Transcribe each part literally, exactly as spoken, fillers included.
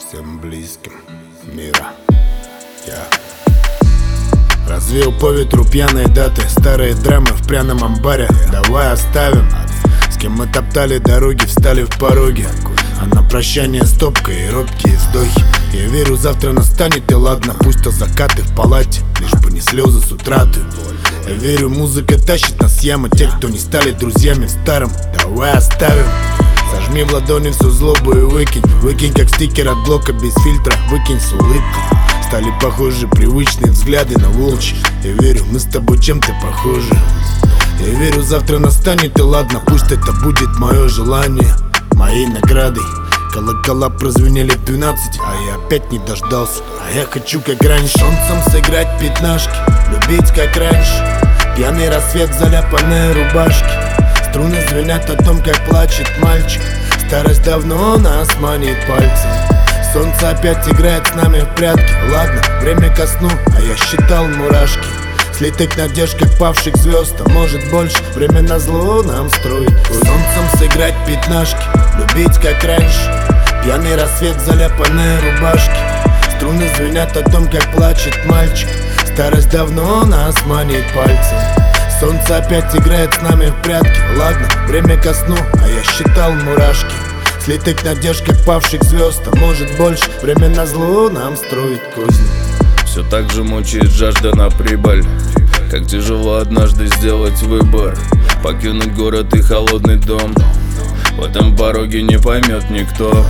всем близким мира. Я развеял по ветру пьяные даты, старые драмы в пряном амбаре. Давай оставим, с кем мы топтали дороги, встали в пороге. А на прощание стопка и робкие вздохи. Я верю, завтра настанет, и ладно, пусть то закаты в палате, лишь бы не слезы с утраты. Я верю, музыка тащит нас с ямы, тех, кто не стали друзьями в старом. Давай оставим. Зажми в ладони всю злобу и выкинь. Выкинь как стикер от блока без фильтра, выкинь с улыбкой. Стали похожи привычные взгляды на волчьи. Я верю, мы с тобой чем-то похожи. Я верю, завтра настанет, и ладно, пусть это будет мое желание. Моей наградой колокола прозвенели в двенадцать, а я опять не дождался. А я хочу как раньше солнцем сыграть пятнашки, любить как раньше. Пьяный рассвет, заляпанные рубашки. Струны звенят о том, как плачет мальчик. Старость давно нас манит пальцем. Солнце опять играет с нами в прятки. Ладно, время ко сну, а я считал мурашки. Слитых надежд, как павших звезд, а может больше. Время назло нам строит. Солнцем сыграть пятнашки, любить как раньше. Пьяный рассвет, заляпанные рубашки. Струны звенят о том, как плачет мальчик. Старость давно нас манит пальцем. Солнце опять играет с нами в прятки. Ладно, время ко сну, а я считал мурашки. Слитых надежд, как павших звезд, а может больше. Время назло нам строит козни. Все так же мучает жажда на прибыль. Как тяжело однажды сделать выбор, покинуть город и холодный дом. В этом пороге не поймет никто.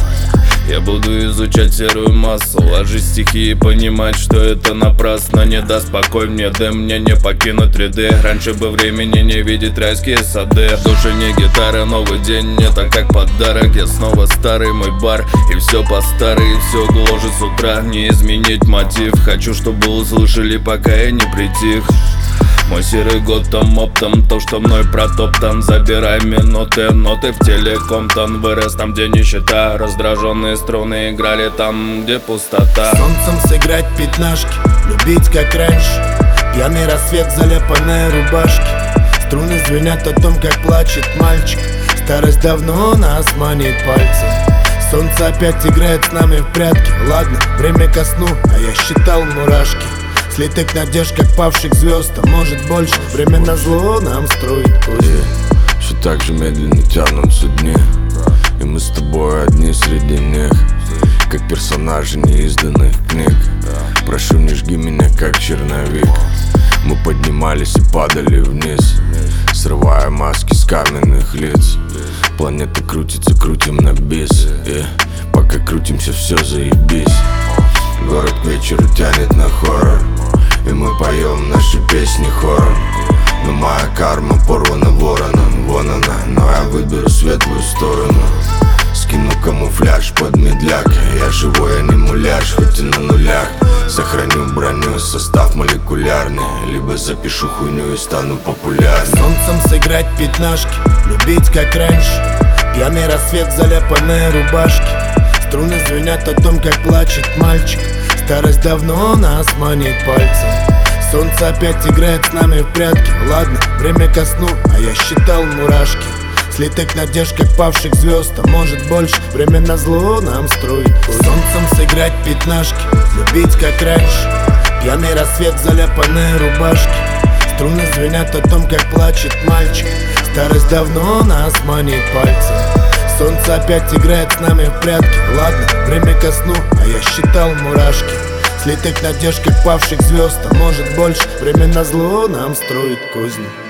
Я буду изучать серую массу, ложить стихи и понимать, что это напрасно. Не даст покой мне дым, мне не покинуть ряды. Раньше бы времени не видеть райские сады. В душе не гитара, новый день, не так как подарок. Я снова старый, мой бар, и все по старой, и все гложет с утра. Не изменить мотив, хочу, чтобы услышали, пока я не притих. Мой серый год там оптом, то, что мной протоптан. Забирай минуты, ноты в телеком-тон. Вырос там, где нищета, раздраженные струны играли там, где пустота. Солнцем сыграть пятнашки, любить как раньше. Пьяный рассвет, заляпанные рубашки. Струны звенят о том, как плачет мальчик. Старость давно нас манит пальцем. Солнце опять играет с нами в прятки. Ладно, время ко сну, а я считал мурашки. Слитых надежд, как павших звезд, а может больше. Время назло нам строит козни. Все так же медленно тянутся дни, и мы с тобой одни среди них, как персонажи неизданных книг. Прошу, не жги меня, как черновик. Мы поднимались и падали вниз, срывая маски с каменных лиц. Планета крутится, крутим на бис, и пока крутимся, все заебись. Город к вечеру тянет на хоррор, и мы поем наши песни хором. Но моя карма порвана вороном, вон она, но я выберу светлую сторону. Скину камуфляж под медляк, я живой, а не муляж, хоть и на нулях. Сохраню броню, состав молекулярный, либо запишу хуйню и стану популярным. Солнцем сыграть пятнашки, любить как раньше. Пьяный рассвет, заляпанные рубашки. Струны звенят о том, как плачет мальчик. Старость давно нас манит пальцем. Солнце опять играет с нами в прятки. Ладно, время ко сну, а я считал мурашки. Слитых надежд, как павших звезд, а может больше. Время назло нам строит. Солнцем сыграть пятнашки, любить как раньше. Пьяный рассвет, заляпанные рубашки. Струны звенят о том, как плачет мальчик. Старость давно нас манит пальцем. Солнце опять играет с нами в прятки. Ладно, время ко сну, а я считал мурашки. Слитых надежд, как павших звезд, а может больше. Время назло нам строит козни.